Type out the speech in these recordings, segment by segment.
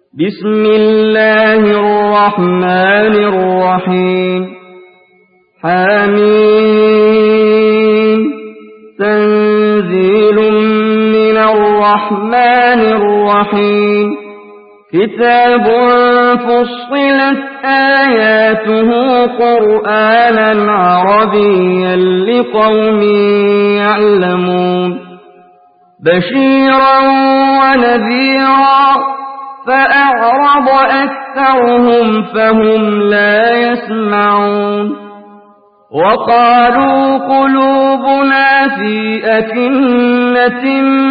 بسم الله الرحمن الرحيم حميم تنزيل من الرحمن الرحيم كتاب فصلت آياته قرآنا عربيا لقوم يعلمون بشيرا ونذيرا فأعرض أكثرهم فهم لا يسمعون وقالوا قلوبنا في أكنة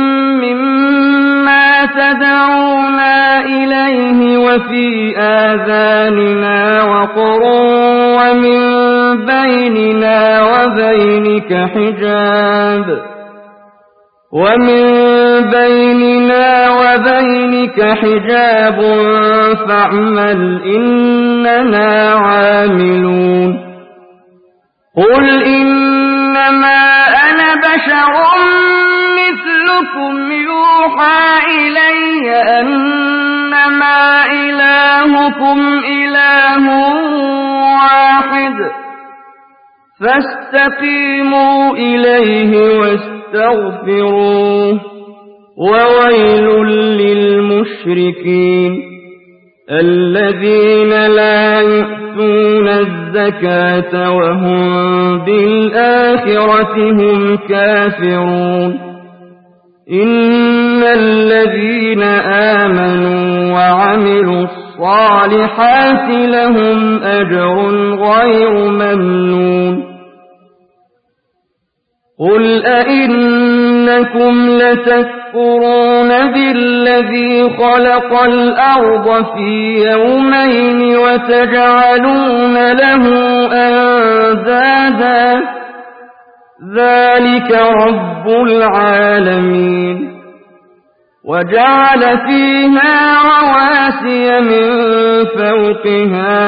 مما تدعونا إليه وفي آذاننا وقر ومن بيننا وبينك حجاب فاعمل إننا عاملون قل إنما أنا بشر مثلكم يوحى إلي أنما إلهكم إله واحد فاستقيموا إليه واستغفروه وويل للمشركين الذين لا يؤتون الزكاة وهم بالآخرة هم كافرون إن الذين آمنوا وعملوا الصالحات لهم أجر غير ممنون قل أئنكم لتكفرون بالذي خلق الأرض في يومين وتجعلون له أندادا ذلك رب العالمين وجعل فيها رواسي من فوقها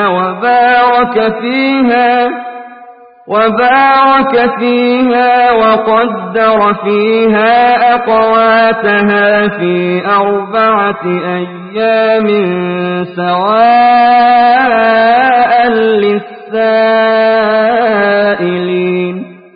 وبارك فيها وقدر فيها أقواتها في 4 أيام سواء للسائلين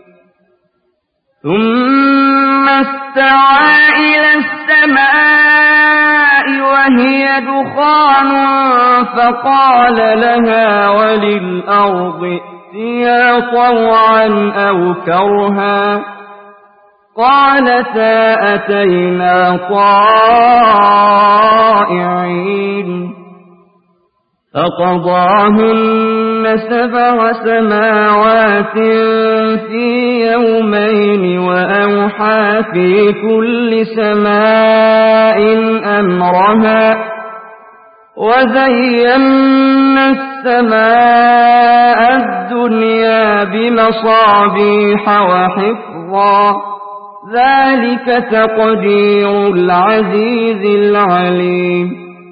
ثم استوى إلى السماء وهي دخان فقال لها وللأرض ائتيا طوعا أو كرها قالتا أتينا طائعين فقضاهن 7 سماوات في يومين وأوحى في كل سماء أمرها وزينا السماء الدنيا بمصابيح وحفظا ذلك تقدير العزيز العليم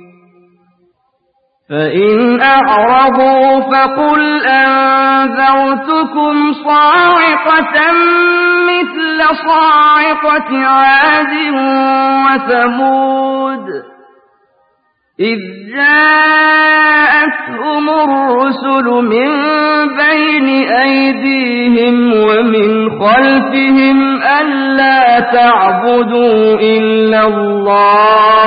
فإن أعرضوا فقل أنذرتكم صاعقة مثل صاعقة عاد وثمود إذ جاءتهم الرسل من بين أيديهم ومن خلفهم ألا تعبدوا إلا الله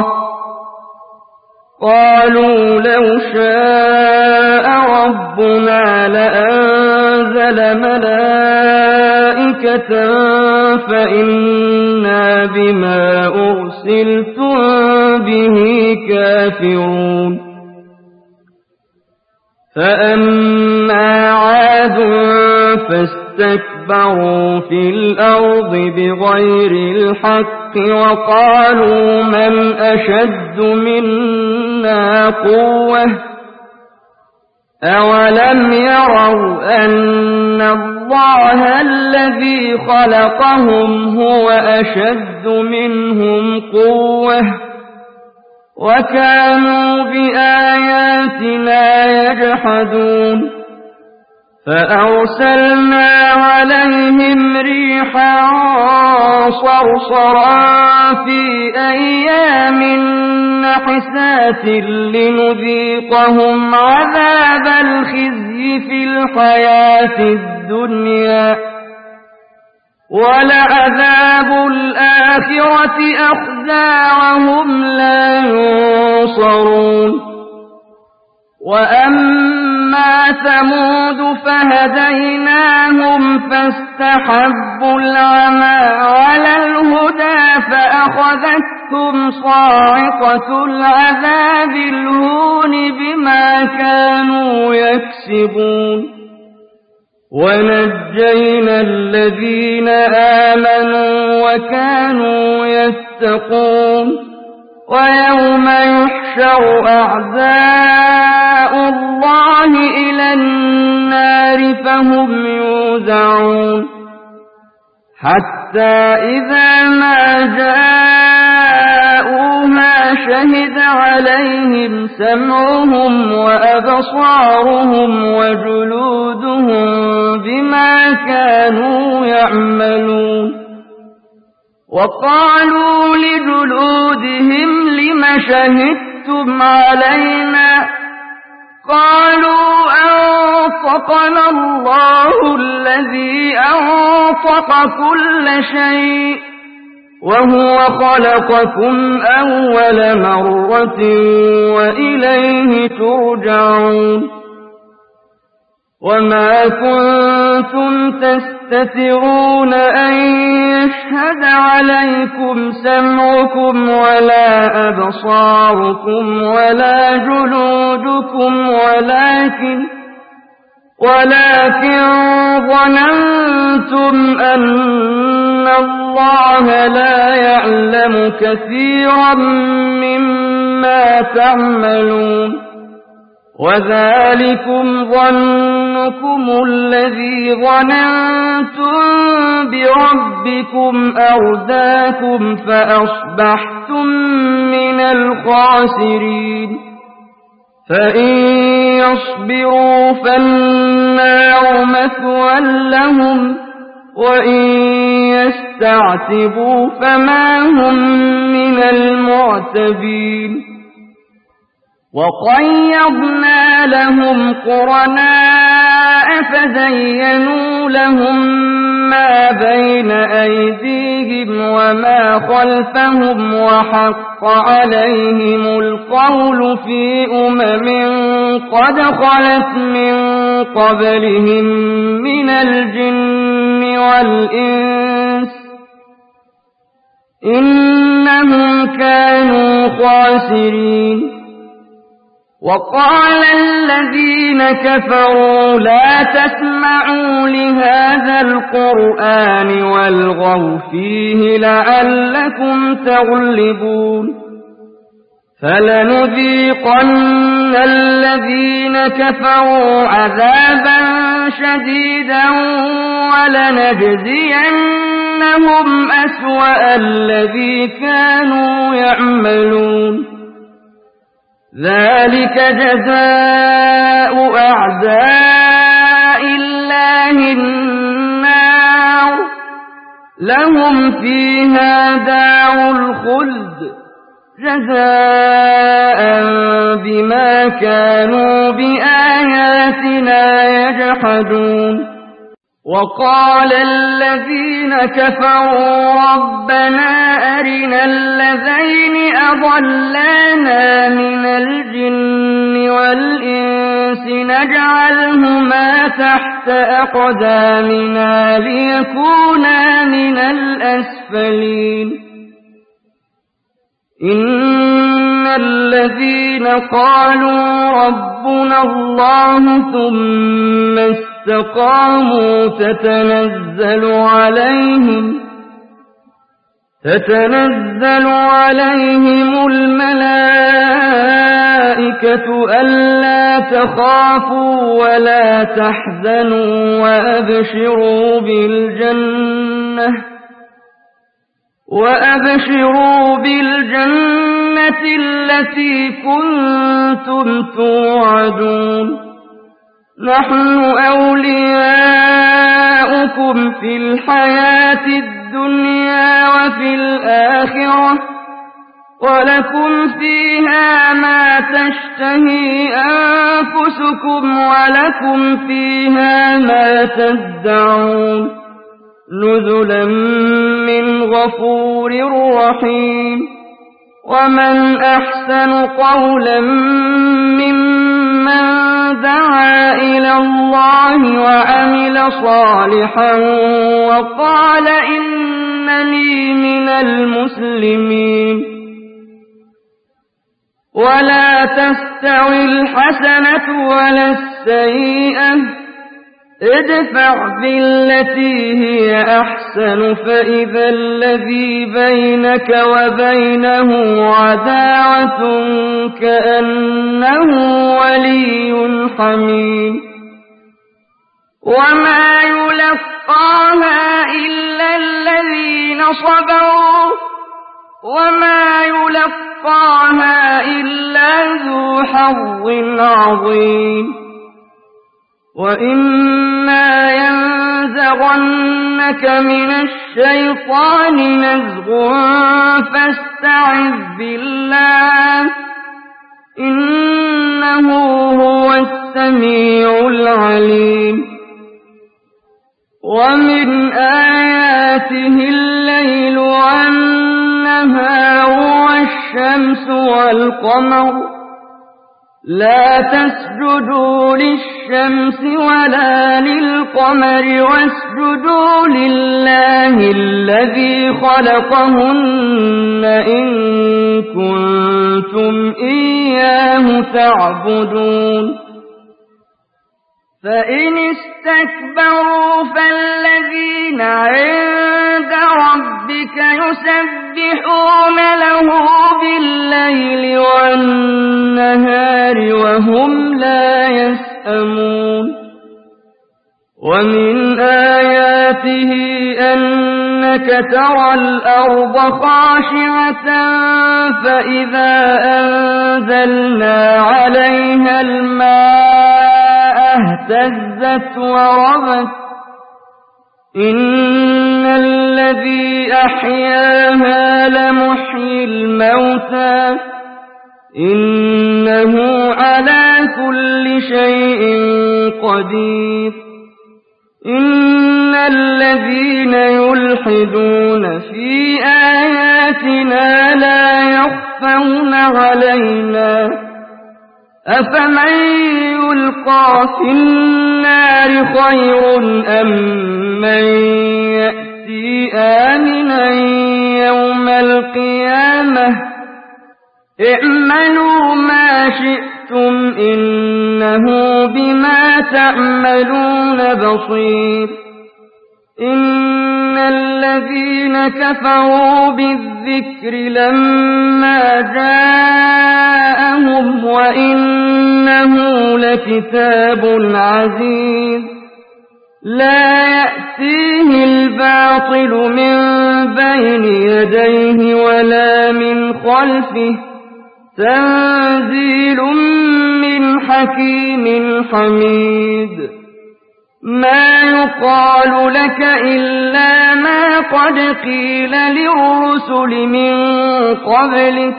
قالوا لو شاء ربنا لأنزل ملائكة فإنا بما أرسلتم به كافرون فأما عاد فاستكبروا في الأرض بغير الحق وقالوا من أشد منا قوة أولم يروا أن الله الذي خلقهم هو أشد منهم قوة وكانوا بآياتنا يجحدون فأرسلنا عليهم ريحا صرصرا في أيام حسات لنذيقهم عذاب الخزي في الحياة الدنيا ولعذاب الآخرة أخزى وهم لا ينصرون وأما ثمود فهديناهم فاستحبوا العمى على الهدى فأخذتهم صاعقة العذاب الهون بما كانوا يكسبون ونجينا الذين آمنوا وكانوا يتقون ويوم يحشر أعداء الله إلى النار فهم يوزعون حتى إذا ما جاءوها شهد عليهم سمعهم وأبصارهم وجلودهم بما كانوا يعملون وقالوا لجلودهم لم شهدتم علينا قالوا أنطقنا الله الذي أنطق كل شيء وهو خلقكم أول مرة وإليه ترجعون وما كنتم تستترون أن يشهد عليكم سمعكم ولا أبصاركم ولا جلودكم ولكن ظننتم أن الله لا يعلم كثيرا مما تعملون وذلكم ظنكم الذي ظننتم بربكم أرداكم فأصبحتم من الخاسرين فإن يصبروا فالنار مثوى لهم وإن يستعتبوا فما هم من المعتبين وقيضنا لهم قرناء فزينوا لهم ما بين أيديهم وما خلفهم وحق عليهم القول في قد خلت من قبلهم من الجن والإنس إنهم كانوا خاسرين وقال الذين كفروا لا تسمعوا لهذا القرآن والغوا فيه لعلكم تغلبون فلنذيقن الذين كفروا عذابا شديدا ولنجزينهم أسوأ الذي كانوا يعملون ذلك جزاء أعداء الله النار لهم فيها دار الخلد جزاء بما كانوا بآياتنا يجحدون وقال الذين كفروا ربنا أرنا الذين أضلانا من الجن والإنس نجعلهما تحت أقدامنا ليكونا من الأسفلين إن الذين قالوا ربنا الله ثم استقاموا تتنزل عليهم الملائكة ألا تخافوا ولا تحزنوا وأبشروا بالجنة التي كنتم توعدون نحن أولياؤكم في الحياة الدنيا وفي الآخرة ولكم فيها ما تشتهي أنفسكم ولكم فيها ما تدعون نزلا من غفور رحيم ومن أحسن قولا ممن دعا إلى الله وعمل صالحا وقال إنني من المسلمين ولا تستوي الحسنة ولا السيئة ادفع بالتي هي أحسن فإذا الذي بينك وبينه عداوة كأنه ولي حميم وما يلقاها إلا الذين صبروا وما يلقاها إلا ذو حظ عظيم وإما ينزغنك من الشيطان نزغ فاستعذ بالله إنه هو السميع العليم ومن آياته الليل والنهار والشمس والقمر لا تسجدوا للشمس ولا للقمر واسجدوا لله الذي خلقهن إن كنتم إياه تعبدون فإن استكبروا فالذين عند ربك يسبحون له بالليل والنهار وهم لا يسأمون ومن آياته أنك ترى الأرض خاشعة فإذا أنزلنا عليها الماء اهتزت وربت إن الذي أحياها لمحيي الموتى إنه على كل شيء قدير إن الذين يلحدون في آياتنا لا يخفون علينا أفمن يلقى في النار خير أم من يأتي آمنا يوم القيامة اعملوا ما شئتم إنه بما تعملون بصير إن الذين كفروا بالذكر لما جاءهم وإنه لكتاب عزيز لا يأتيه الباطل من بين يديه ولا من خلفه تنزيل من حكيم حميد ما يقال لك إلا ما قد قيل للرسل من قبلك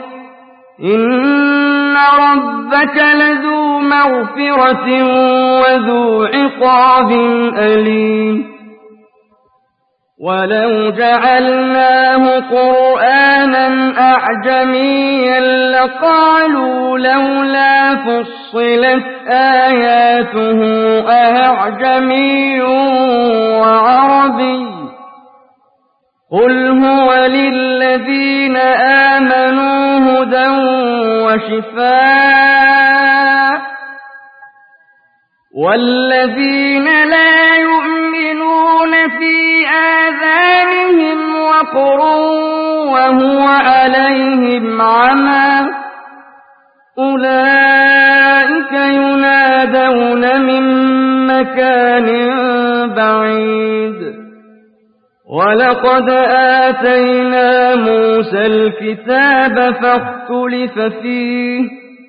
إن ربك لذو مغفرة وذو عقاب أليم ولو جعلناه قرآنا أعجميا لقالوا لولا فصلت آياته أعجمي وعربي قل هو للذين آمنوا هدى وشفاء والذين لا يؤمنون في آذانهم وقر وهو عليهم عمى أولئك ينادون من مكان بعيد ولقد آتينا موسى الكتاب فاختلف فيه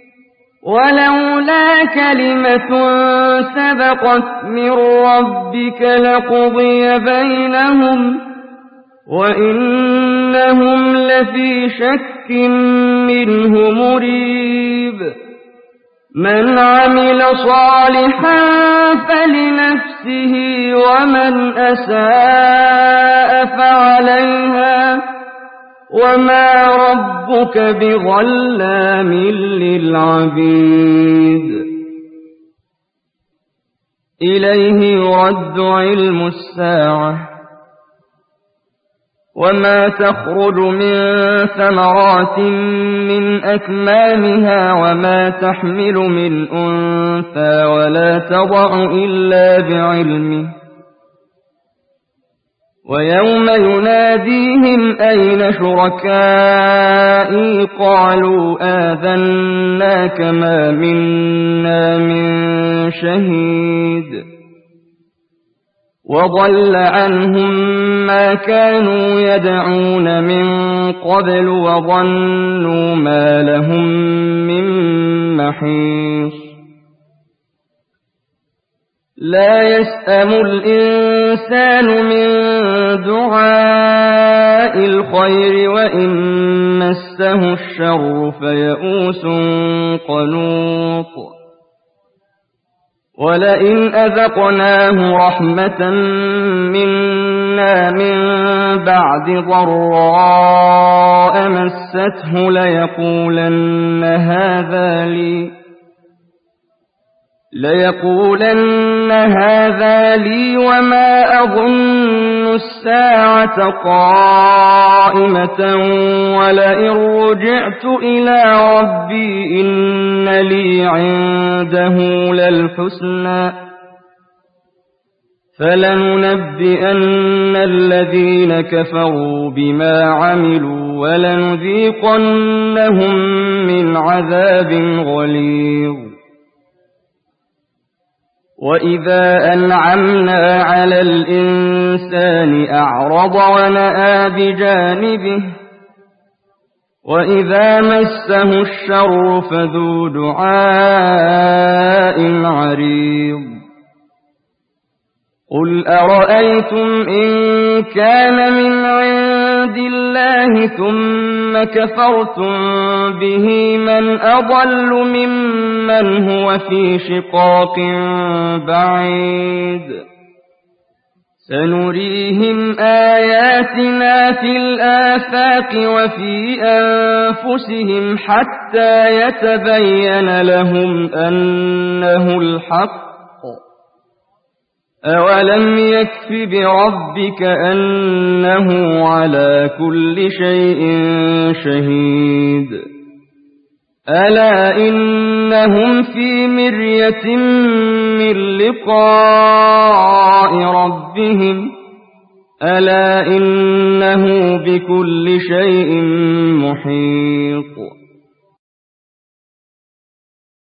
ولولا كلمة سبقت من ربك لقضي بينهم وإنهم لفي شك شك منه مريب من عمل صالحا فلنفسه ومن أساء فعليها وما ربك بظلام للعبيد إليه يرد علم الساعة وما تخرج من ثمرات من أكمامها وما تحمل من أنثى ولا تضع إلا بعلمه ويوم يناديهم أين شركائي قالوا آذناك ما منا من شهيد وضل عنهم ما كانوا يدعون من قبل وظنوا ما لهم من محيص لا يسأم الإنسان من دعاء الخير وإن مسه الشر فيئوس قنوط ولئن أذقناه رحمة منا من بعد ضراء مسته ليقولن هذا لي وما أظن الساعة قائمة ولئن رجعت إلى ربي إن لي عنده للحسنى فلننبئن الذين كفروا بما عملوا ولنذيقنهم من عذاب غليظ وإذا أنعمنا على الإنسان أعرض ونأى بجانبه وإذا مسه الشر فذو دعاء عريض قل أرأيتم إن كان من عند الله ثم كفرتم به من أضل ممن هو في شقاق بعيد سنريهم آياتنا في الآفاق وفي أنفسهم حتى يتبين لهم أنه الحق أولم يكف بربك أنه على كل شيء شهيد ألا إنهم في مرية من لقاء ربهم ألا إنه بكل شيء محيط